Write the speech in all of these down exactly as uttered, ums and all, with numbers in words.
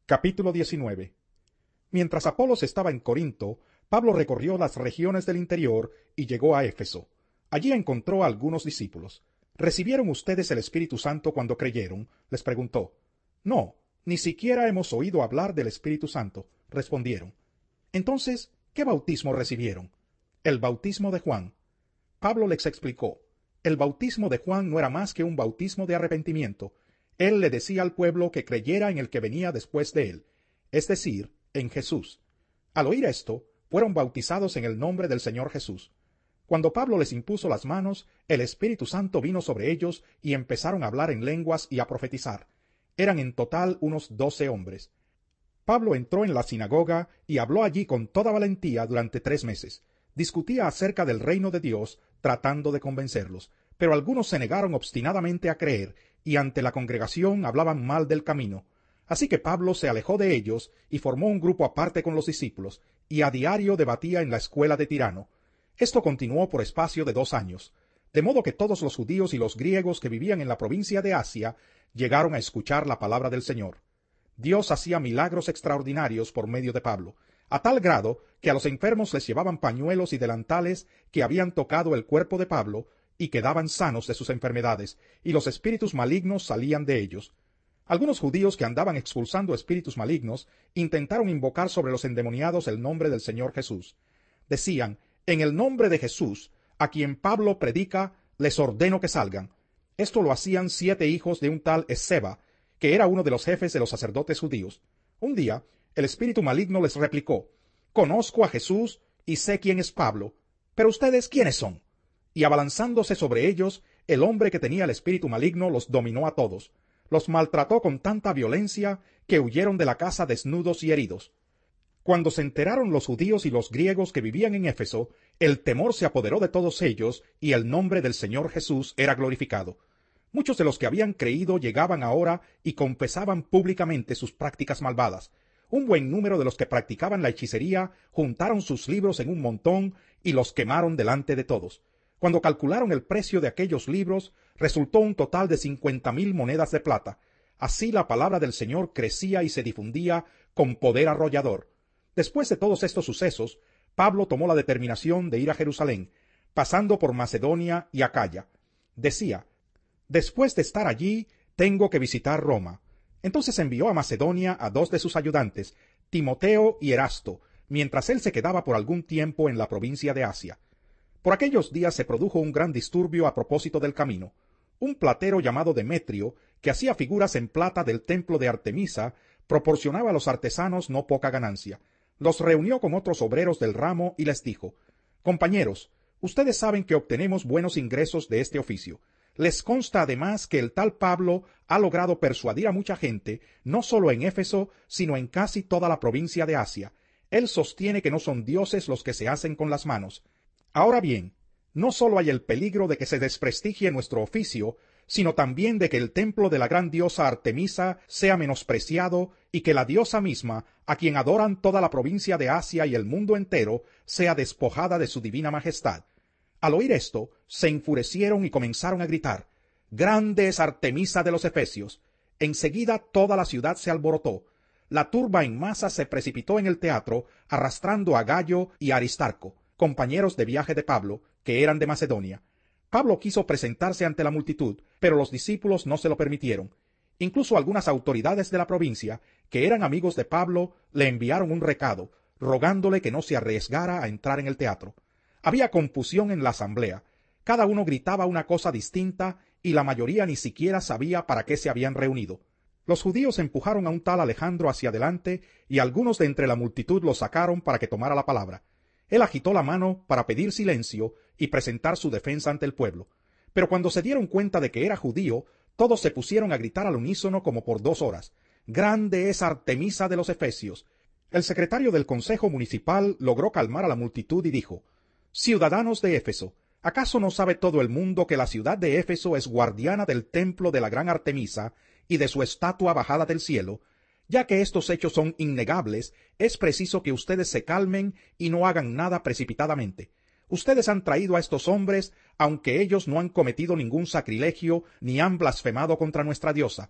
Capítulo diecinueve. Mientras Apolos estaba en Corinto, Pablo recorrió las regiones del interior y llegó a Éfeso. Allí encontró a algunos discípulos. ¿Recibieron ustedes el Espíritu Santo cuando creyeron?, les preguntó. No, ni siquiera hemos oído hablar del Espíritu Santo, respondieron. Entonces, ¿qué bautismo recibieron? El bautismo de Juan. Pablo les explicó. El bautismo de Juan no era más que un bautismo de arrepentimiento. Él le decía al pueblo que creyera en el que venía después de él, es decir, en Jesús. Al oír esto, fueron bautizados en el nombre del Señor Jesús. Cuando Pablo les impuso las manos, el Espíritu Santo vino sobre ellos y empezaron a hablar en lenguas y a profetizar. Eran en total unos doce hombres. Pablo entró en la sinagoga y habló allí con toda valentía durante tres meses. Discutía acerca del reino de Dios, tratando de convencerlos, pero algunos se negaron obstinadamente a creer, y ante la congregación hablaban mal del camino. Así que Pablo se alejó de ellos y formó un grupo aparte con los discípulos, y a diario debatía en la escuela de Tirano. Esto continuó por espacio de dos años, de modo que todos los judíos y los griegos que vivían en la provincia de Asia llegaron a escuchar la palabra del Señor. Dios hacía milagros extraordinarios por medio de Pablo, a tal grado que a los enfermos les llevaban pañuelos y delantales que habían tocado el cuerpo de Pablo y quedaban sanos de sus enfermedades, y los espíritus malignos salían de ellos. Algunos judíos que andaban expulsando espíritus malignos intentaron invocar sobre los endemoniados el nombre del Señor Jesús. Decían, en el nombre de Jesús, a quien Pablo predica, les ordeno que salgan. Esto lo hacían siete hijos de un tal Esceva, que era uno de los jefes de los sacerdotes judíos. Un día, el espíritu maligno les replicó, conozco a Jesús y sé quién es Pablo, pero ustedes, ¿quiénes son? Y abalanzándose sobre ellos, el hombre que tenía el espíritu maligno los dominó a todos. Los maltrató con tanta violencia que huyeron de la casa desnudos y heridos. Cuando se enteraron los judíos y los griegos que vivían en Éfeso, el temor se apoderó de todos ellos y el nombre del Señor Jesús era glorificado. Muchos de los que habían creído llegaban ahora y confesaban públicamente sus prácticas malvadas. Un buen número de los que practicaban la hechicería juntaron sus libros en un montón y los quemaron delante de todos. Cuando calcularon el precio de aquellos libros, resultó un total de cincuenta mil monedas de plata. Así la palabra del Señor crecía y se difundía con poder arrollador. Después de todos estos sucesos, Pablo tomó la determinación de ir a Jerusalén, pasando por Macedonia y Acaya. Decía, después de estar allí, tengo que visitar Roma. Entonces envió a Macedonia a dos de sus ayudantes, Timoteo y Erasto, mientras él se quedaba por algún tiempo en la provincia de Asia. Por aquellos días se produjo un gran disturbio a propósito del camino. Un platero llamado Demetrio, que hacía figuras en plata del templo de Artemisa, proporcionaba a los artesanos no poca ganancia. Los reunió con otros obreros del ramo y les dijo, compañeros, ustedes saben que obtenemos buenos ingresos de este oficio. Les consta además que el tal Pablo ha logrado persuadir a mucha gente, no solo en Éfeso, sino en casi toda la provincia de Asia. Él sostiene que no son dioses los que se hacen con las manos. Ahora bien, no solo hay el peligro de que se desprestigie nuestro oficio, sino también de que el templo de la gran diosa Artemisa sea menospreciado y que la diosa misma, a quien adoran toda la provincia de Asia y el mundo entero, sea despojada de su divina majestad. Al oír esto, se enfurecieron y comenzaron a gritar, «¡Grande es Artemisa de los Efesios!». Enseguida toda la ciudad se alborotó. La turba en masa se precipitó en el teatro, arrastrando a Gayo y a Aristarco, compañeros de viaje de Pablo, que eran de Macedonia. Pablo quiso presentarse ante la multitud, pero los discípulos no se lo permitieron. Incluso algunas autoridades de la provincia, que eran amigos de Pablo, le enviaron un recado, rogándole que no se arriesgara a entrar en el teatro. Había confusión en la asamblea. Cada uno gritaba una cosa distinta y la mayoría ni siquiera sabía para qué se habían reunido. Los judíos empujaron a un tal Alejandro hacia adelante y algunos de entre la multitud lo sacaron para que tomara la palabra. Él agitó la mano para pedir silencio y presentar su defensa ante el pueblo. Pero cuando se dieron cuenta de que era judío, todos se pusieron a gritar al unísono como por dos horas. «¡Grande es Artemisa de los Efesios!». El secretario del consejo municipal logró calmar a la multitud y dijo, «Ciudadanos de Éfeso, ¿acaso no sabe todo el mundo que la ciudad de Éfeso es guardiana del templo de la gran Artemisa y de su estatua bajada del cielo? Ya que estos hechos son innegables, es preciso que ustedes se calmen y no hagan nada precipitadamente. Ustedes han traído a estos hombres, aunque ellos no han cometido ningún sacrilegio ni han blasfemado contra nuestra diosa.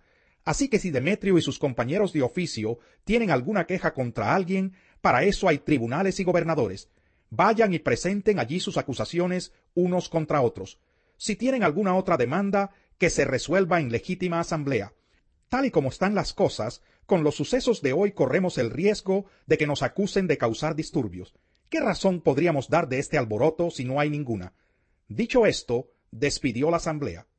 Así que si Demetrio y sus compañeros de oficio tienen alguna queja contra alguien, para eso hay tribunales y gobernadores. Vayan y presenten allí sus acusaciones unos contra otros. Si tienen alguna otra demanda, que se resuelva en legítima asamblea. Tal y como están las cosas, con los sucesos de hoy corremos el riesgo de que nos acusen de causar disturbios. ¿Qué razón podríamos dar de este alboroto si no hay ninguna? Dicho esto, despidió la asamblea.